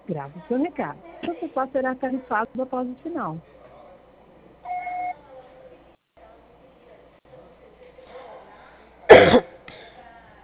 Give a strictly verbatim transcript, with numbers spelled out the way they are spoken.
Grave o seu recado. Você só será tarifado após o sinal.